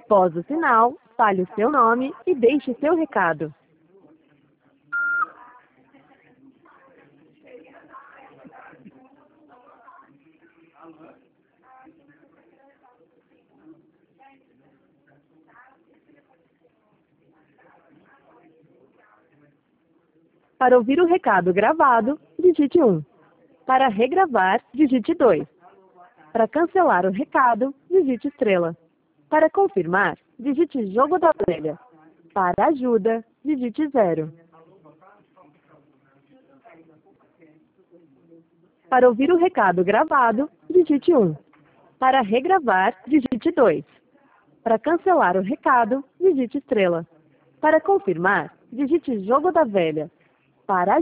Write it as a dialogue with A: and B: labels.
A: Após o sinal, fale o seu nome e deixe seu recado. Para ouvir o recado gravado, digite 1. Para regravar, digite 2. Para cancelar o recado, digite estrela. Para confirmar, digite jogo da velha. Para ajuda, digite 0. Para ouvir o recado gravado, digite 1. Para regravar, digite 2. Para cancelar o recado, digite estrela. Para confirmar, digite jogo da velha. Para